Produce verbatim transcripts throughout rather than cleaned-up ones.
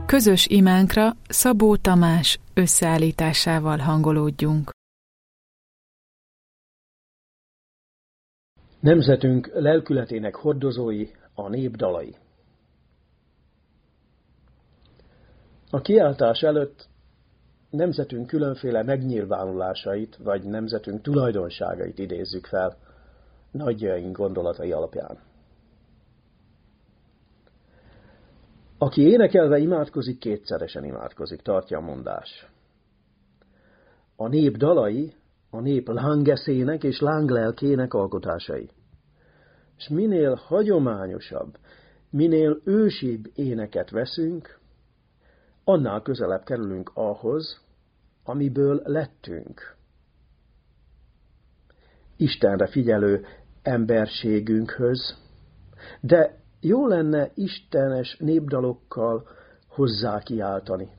Közös imánkra Szabó Tamás összeállításával hangolódjunk. Nemzetünk lelkületének hordozói, a nép dalai. A kiáltás előtt nemzetünk különféle megnyilvánulásait, vagy nemzetünk tulajdonságait idézzük fel nagyjaink gondolatai alapján. Aki énekelve imádkozik, kétszeresen imádkozik, tartja a mondás. A nép dalai a nép lángeszének és lánglelkének alkotásai. És minél hagyományosabb, minél ősibb éneket veszünk, annál közelebb kerülünk ahhoz, amiből lettünk. Istenre figyelő emberségünkhöz, de jó lenne istenes népdalokkal hozzá kiáltani.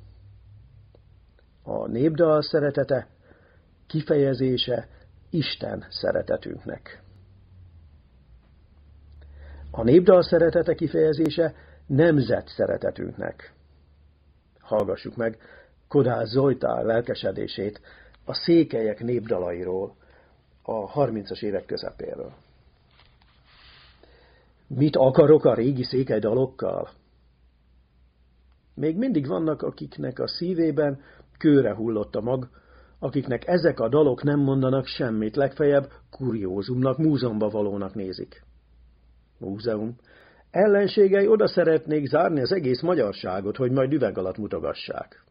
A népdal szeretete kifejezése Isten szeretetünknek. A népdal szeretete kifejezése nemzet szeretetünknek. Hallgassuk meg Kodály Zoltán lelkesedését a székelyek népdalairól a harmincas évek közepéről. Mit akarok a régi székely dalokkal? Még mindig vannak, akiknek a szívében kőre hullott a mag, akiknek ezek a dalok nem mondanak semmit, legfeljebb kuriózumnak, múzeumba valónak nézik. Múzeum. Ellenségei oda szeretnék zárni az egész magyarságot, hogy majd üveg alatt mutogassák.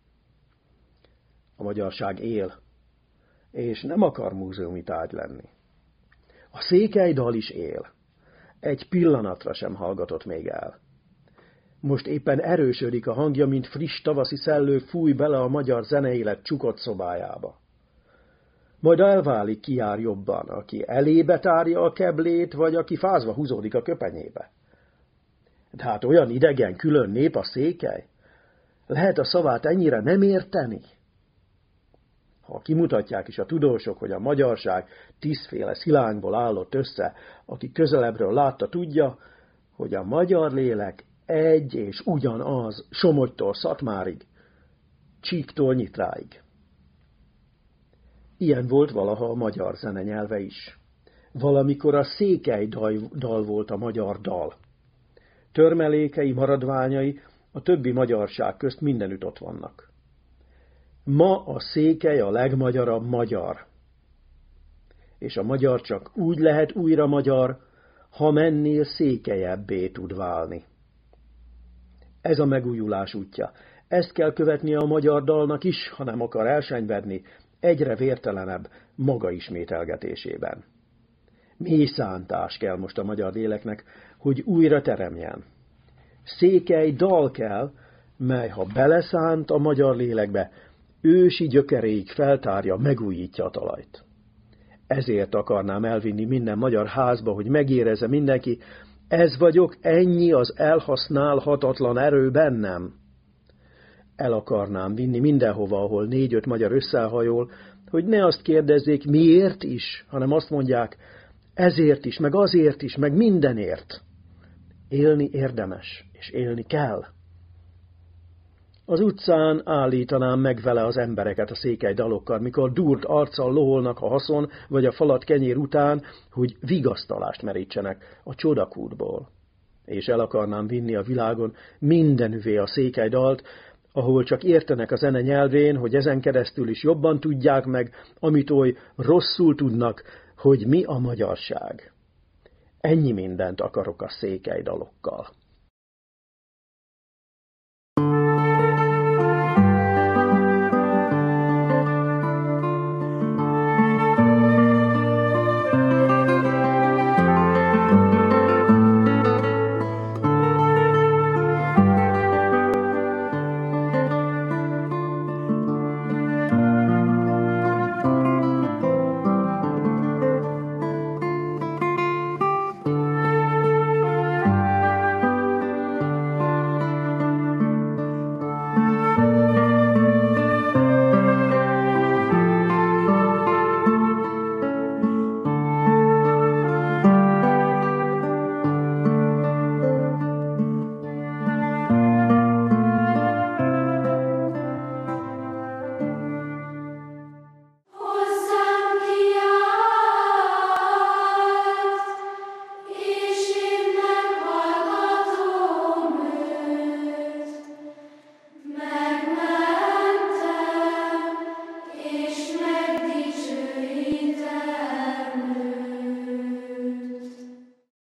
A magyarság él, és nem akar múzeumi tárgy lenni. A székely dal is él. Egy pillanatra sem hallgatott még el. Most éppen erősödik a hangja, mint friss tavaszi szellő fúj bele a magyar zeneélet csukott szobájába. Majd elválik, ki jár jobban, aki elébe tárja a keblét, vagy aki fázva húzódik a köpenyébe. De hát olyan idegen, külön nép a székely? Lehet a szavát ennyire nem érteni? Ha kimutatják is a tudósok, hogy a magyarság tízféle szilánkból állott össze, aki közelebbről látta, tudja, hogy a magyar lélek egy és ugyanaz Somogytól Szatmárig, Csíktól Nyitráig. Ilyen volt valaha a magyar zene nyelve is. Valamikor a székely dal volt a magyar dal. Törmelékei, maradványai a többi magyarság közt mindenütt ott vannak. Ma a székely a legmagyarabb magyar. És a magyar csak úgy lehet újra magyar, ha mennél székelyebbé tud válni. Ez a megújulás útja. Ezt kell követnie a magyar dalnak is, ha nem akar elsenyvedni egyre vértelenebb maga ismételgetésében. Mély szántás kell most a magyar léleknek, hogy újra teremjen. Székely dal kell, mely ha beleszánt a magyar lélekbe, ősi gyökeréig feltárja, megújítja a talajt. Ezért akarnám elvinni minden magyar házba, hogy megérezze mindenki, ez vagyok, ennyi az elhasználhatatlan erő bennem. El akarnám vinni mindenhova, ahol négy-öt magyar összehajol, hogy ne azt kérdezzék, miért is, hanem azt mondják, ezért is, meg azért is, meg mindenért. Élni érdemes, és élni kell. Az utcán állítanám meg vele az embereket a székely dalokkal, mikor durt arccal loholnak a haszon vagy a falat kenyér után, hogy vigasztalást merítsenek a csodakútból. És el akarnám vinni a világon mindenüvé a székely dalt, ahol csak értenek a zene nyelvén, hogy ezen keresztül is jobban tudják meg, amit oly rosszul tudnak, hogy mi a magyarság. Ennyi mindent akarok a székely dalokkal.